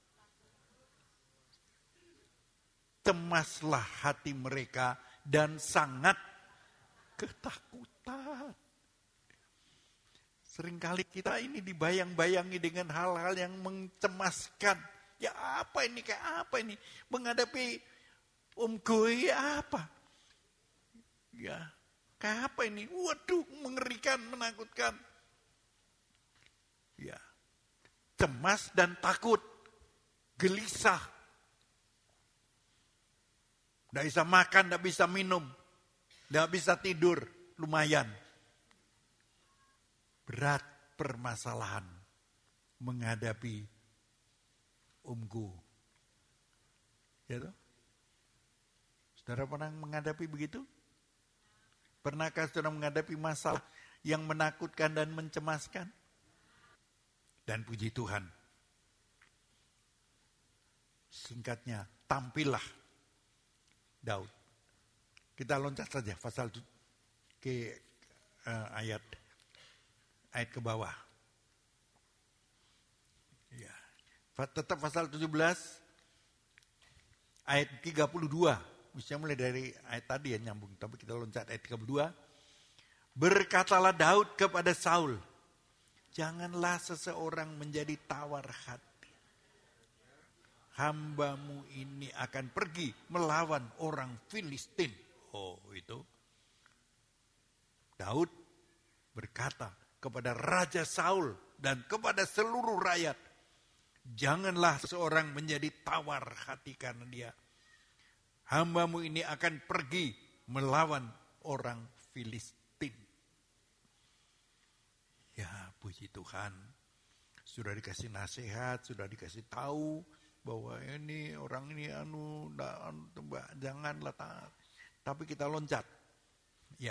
Cemaslah hati mereka dan sangat ketakutan. Seringkali kita ini dibayang-bayangi dengan hal-hal yang mencemaskan. Ya apa ini, kayak apa ini? Menghadapi Goy apa? Ya, kayak apa ini? Waduh, mengerikan, menakutkan. Ya, cemas dan takut, gelisah. Tidak bisa makan, tidak bisa minum, tidak bisa tidur, lumayan. Berat permasalahan menghadapi Go. Ya toh? Saudara pernah menghadapi begitu? Pernahkah saudara menghadapi masalah yang menakutkan dan mencemaskan? Dan puji Tuhan, singkatnya, tampillah Daud. Kita loncat saja pasal ke ayat ke bawah. Ya. Tetap pasal 17 ayat 32. Misalnya mulai dari ayat tadi ya nyambung, tapi kita loncat ayat 32. Berkatalah Daud kepada Saul, janganlah seseorang menjadi tawar hati. Hambamu ini akan pergi melawan orang Filistin. Oh, itu. Daud berkata kepada Raja Saul dan kepada seluruh rakyat, janganlah seorang menjadi tawar hati karena dia. Hambamu ini akan pergi melawan orang Filistin. Ya, puji Tuhan. Sudah dikasih nasihat, sudah dikasih tahu bahwa ini orang ini janganlah taat. Tapi kita loncat. Ya.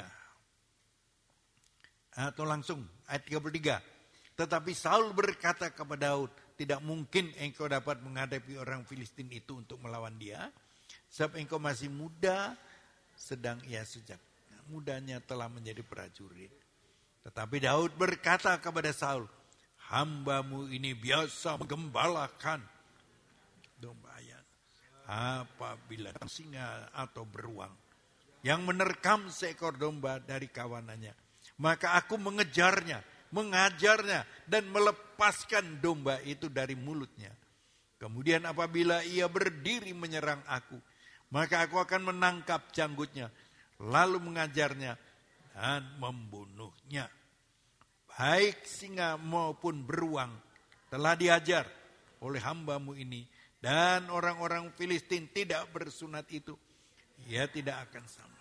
Atau langsung ayat 33. Tetapi Saul berkata kepada Daud, tidak mungkin engkau dapat menghadapi orang Filistin itu untuk melawan dia. Sebab engkau masih muda, sedang ia sejak mudanya telah menjadi prajurit. Tetapi Daud berkata kepada Saul, hambamu ini biasa menggembalakan domba ayam. Apabila singa atau beruang yang menerkam seekor domba dari kawanannya, maka aku mengejarnya, mengajarnya dan melepaskan domba itu dari mulutnya. Kemudian apabila ia berdiri menyerang aku, maka aku akan menangkap janggutnya, lalu mengajarnya dan membunuhnya. Baik singa maupun beruang telah diajar oleh hambamu ini, dan orang-orang Filistin tidak bersunat itu, ia tidak akan sama.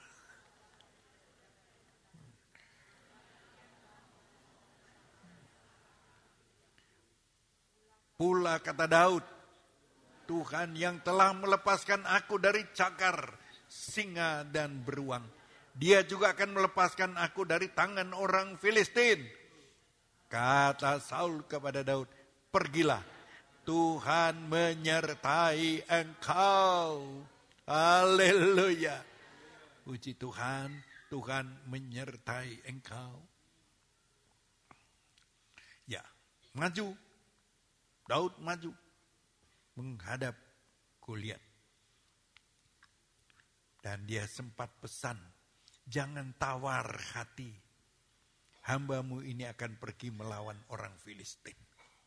Pula kata Daud, Tuhan yang telah melepaskan aku dari cakar singa dan beruang, dia juga akan melepaskan aku dari tangan orang Filistin. Kata Saul kepada Daud, pergilah, Tuhan menyertai engkau. Haleluya. Puji Tuhan, Tuhan menyertai engkau. Ya, maju. Daud maju menghadap Goliat. Dan dia sempat pesan, jangan tawar hati. Hambamu ini akan pergi melawan orang Filistin.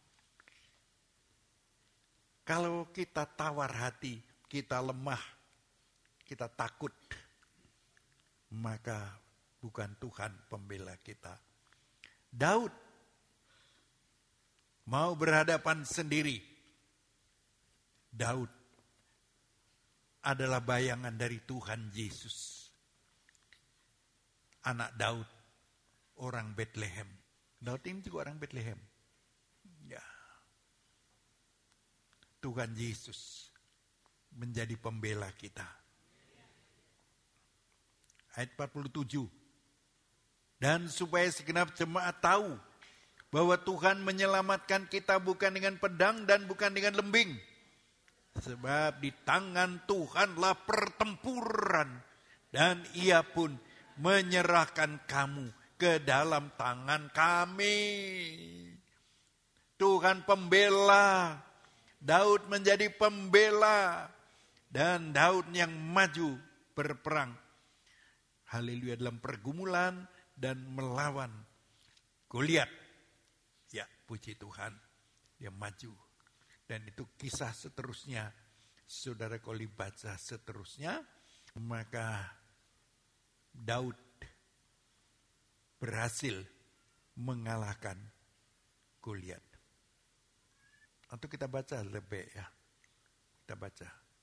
Kalau kita tawar hati, kita lemah, kita takut, maka bukan Tuhan pembela kita. Daud mau berhadapan sendiri. Daud adalah bayangan dari Tuhan Yesus. Anak Daud, orang Bethlehem. Daud ini juga orang Bethlehem. Ya. Tuhan Yesus menjadi pembela kita. Ayat 47. Dan supaya segenap jemaat tahu bahwa Tuhan menyelamatkan kita bukan dengan pedang dan bukan dengan lembing. Sebab di tangan Tuhanlah pertempuran dan Ia pun menyerahkan kamu ke dalam tangan kami. Tuhan pembela. Daud menjadi pembela. Dan Daud yang maju berperang. Haleluya, dalam pergumulan dan melawan Goliat. Ya, puji Tuhan. Dia maju. Dan itu kisah seterusnya. Saudara kalau baca seterusnya, maka Daud berhasil mengalahkan Goliat. Atau kita baca lebih ya. Kita baca.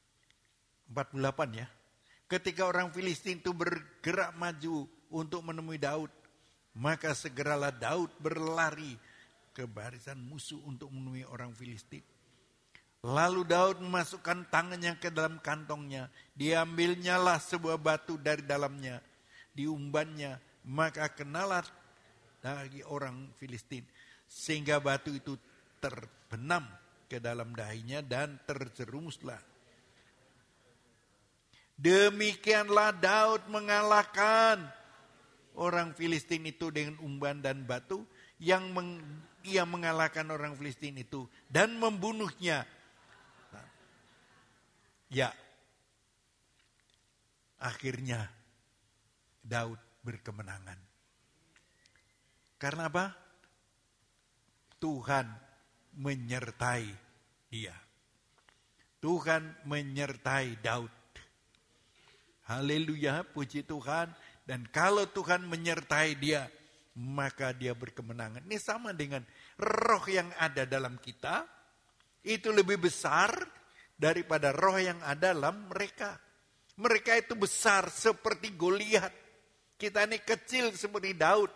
48 ya. Ketika orang Filistin itu bergerak maju untuk menemui Daud, maka segeralah Daud berlari ke barisan musuh untuk menemui orang Filistin. Lalu Daud memasukkan tangannya ke dalam kantongnya, diambilnyalah sebuah batu dari dalamnya, diumbannya, maka kenalah dari orang Filistin, sehingga batu itu terbenam ke dalam dahinya dan terjerumuslah. Demikianlah Daud mengalahkan orang Filistin itu dengan umban dan batu, yang ia mengalahkan orang Filistin itu dan membunuhnya. Ya, akhirnya Daud berkemenangan. Karena apa? Tuhan menyertai dia. Tuhan menyertai Daud. Haleluya, puji Tuhan. Dan kalau Tuhan menyertai dia, maka dia berkemenangan. Ini sama dengan roh yang ada dalam kita, itu lebih besar daripada roh yang ada dalam mereka. Mereka itu besar seperti Goliat. Kita ini kecil seperti Daud.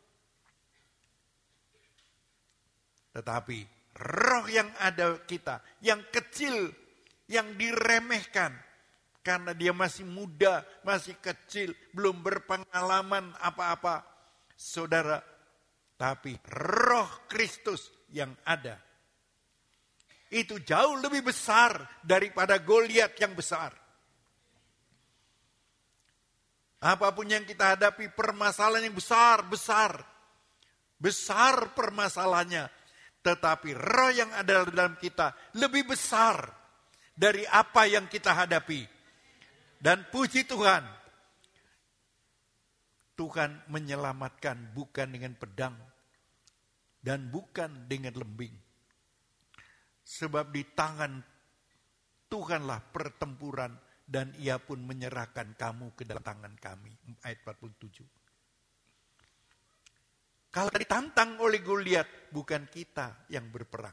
Tetapi roh yang ada kita, yang kecil, yang diremehkan, karena dia masih muda, masih kecil, belum berpengalaman apa-apa. Saudara, tapi roh Kristus yang ada, itu jauh lebih besar daripada Goliat yang besar. Apapun yang kita hadapi, permasalahan yang besar permasalahannya. Tetapi roh yang ada dalam kita lebih besar dari apa yang kita hadapi. Dan puji Tuhan, Tuhan menyelamatkan bukan dengan pedang dan bukan dengan lembing. Sebab di tangan Tuhanlah pertempuran dan Ia pun menyerahkan kamu ke dalam tangan kami. Ayat 47. Kalau ditantang oleh Goliat, bukan kita yang berperang,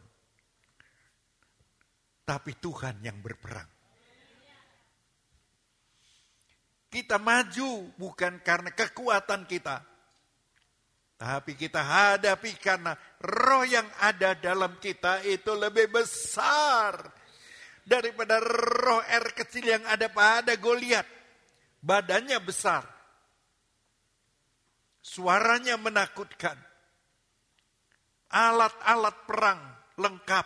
tapi Tuhan yang berperang. Kita maju bukan karena kekuatan kita, tapi kita hadapi karena roh yang ada dalam kita itu lebih besar daripada roh kecil yang ada pada Goliat. Badannya besar, suaranya menakutkan, alat-alat perang lengkap.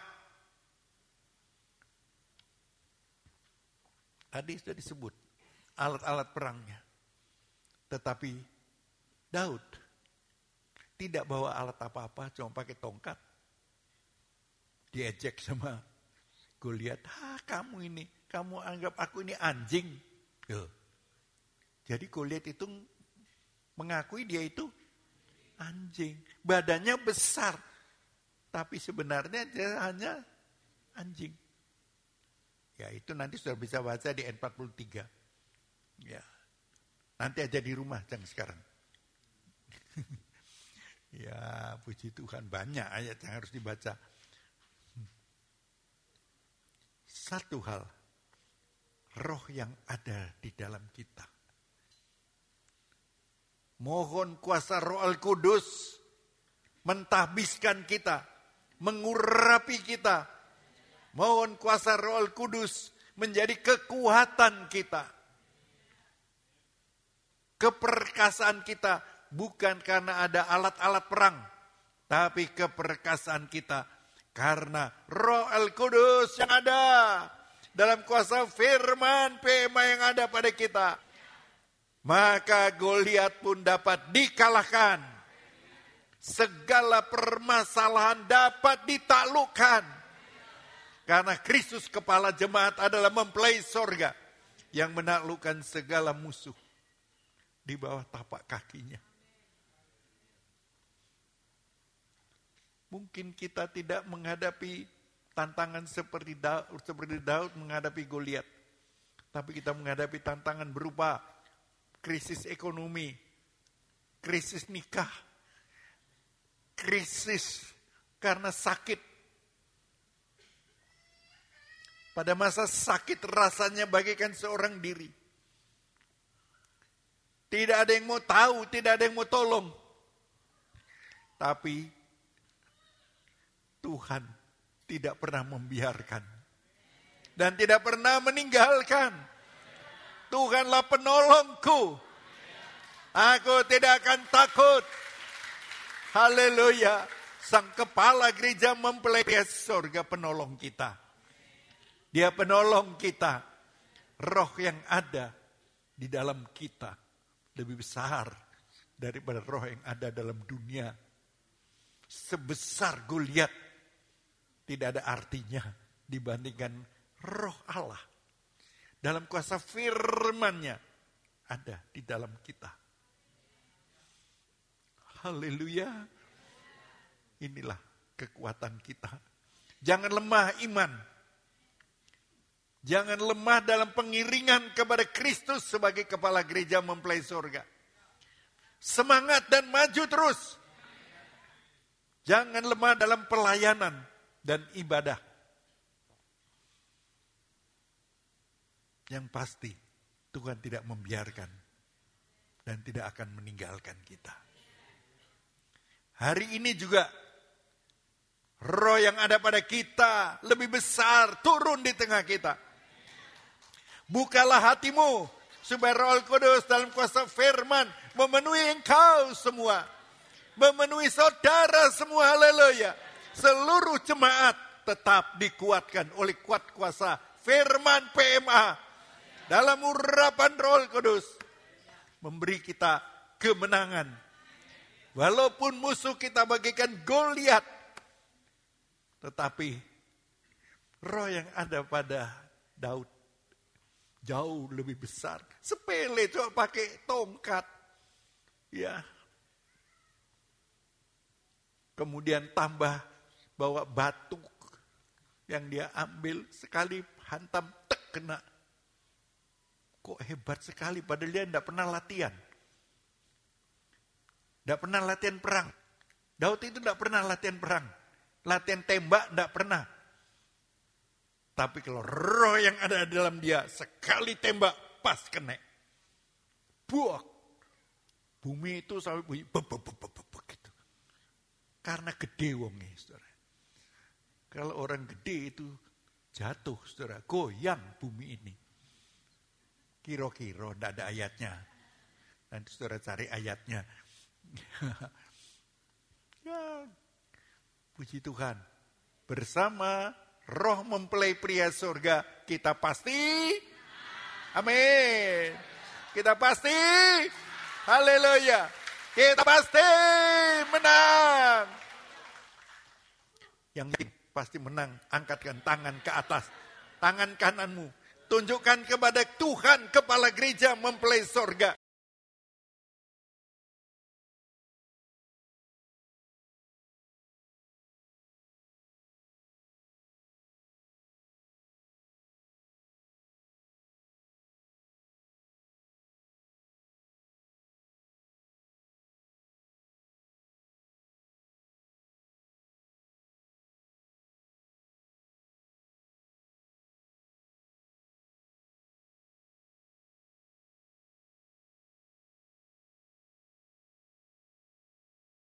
Tadi sudah disebut alat-alat perangnya. Tetapi Daud tidak bawa alat apa-apa, cuma pakai tongkat. Diejek sama Goliat, kamu ini, kamu anggap aku ini anjing. Jadi Goliat itu mengakui dia itu anjing. Badannya besar, tapi sebenarnya dia hanya anjing. Ya itu nanti sudah bisa baca di N43. Ya. Nanti aja di rumah, jangan sekarang. Ya, puji Tuhan, banyak ayat yang harus dibaca. Satu hal, roh yang ada di dalam kita. Mohon kuasa Roh Al-Kudus mentahbiskan kita, mengurapi kita. Mohon kuasa Roh Al-Kudus menjadi kekuatan kita. Keperkasaan kita bukan karena ada alat-alat perang, tapi keperkasaan kita karena Roh Al-Kudus yang ada dalam kuasa firman PMA yang ada pada kita. Maka Goliat pun dapat dikalahkan. Segala permasalahan dapat ditaklukkan. Karena Kristus kepala jemaat adalah mempelai sorga yang menaklukkan segala musuh di bawah tapak kakinya. Mungkin kita tidak menghadapi tantangan seperti Daud menghadapi Goliat. Tapi kita menghadapi tantangan berupa krisis ekonomi, krisis nikah, krisis karena sakit. Pada masa sakit rasanya bagaikan seorang diri. Tidak ada yang mau tahu, tidak ada yang mau tolong. Tapi Tuhan tidak pernah membiarkan dan tidak pernah meninggalkan. Tuhanlah penolongku. Aku tidak akan takut. Haleluya. Sang kepala gereja mempelai sorga penolong kita. Dia penolong kita. Roh yang ada di dalam kita lebih besar daripada roh yang ada dalam dunia. Sebesar Goliat tidak ada artinya dibandingkan roh Allah. Dalam kuasa firman-Nya ada di dalam kita. Haleluya. Inilah kekuatan kita. Jangan lemah iman. Jangan lemah dalam pengiringan kepada Kristus sebagai kepala gereja mempelai sorga. Semangat dan maju terus. Jangan lemah dalam pelayanan dan ibadah. Yang pasti Tuhan tidak membiarkan dan tidak akan meninggalkan kita. Hari ini juga roh yang ada pada kita lebih besar turun di tengah kita. Bukalah hatimu supaya Roh Kudus dalam kuasa firman memenuhi engkau semua. Memenuhi saudara semua, haleluya. Seluruh jemaat tetap dikuatkan oleh kuat kuasa firman PMA. Dalam urapan Roh Kudus memberi kita kemenangan. Walaupun musuh kita bagaikan Goliat, tetapi roh yang ada pada Daud jauh lebih besar. Sepele coba pakai tongkat. Ya. Kemudian tambah bawa batu yang dia ambil sekali hantam tek kena. Kok hebat sekali, padahal dia tidak pernah latihan. Tidak pernah latihan perang. Daud itu tidak pernah latihan perang. Latihan tembak tidak pernah. Tapi kalau roh yang ada dalam dia, sekali tembak, pas kena. Buak. Bumi itu sampai bunyi, gitu. Karena gede wongnya, saudara. Kalau orang gede itu jatuh, saudara. Goyang bumi ini. Kira-kira tidak ada ayatnya. Nanti saudara cari ayatnya. Ya, puji Tuhan. Bersama roh mempelai pria surga, kita pasti, amin. Kita pasti, haleluya. Kita pasti menang. Yang pasti menang, angkatkan tangan ke atas. Tangan kananmu. Tunjukkan kepada Tuhan, kepala gereja mempelai sorga.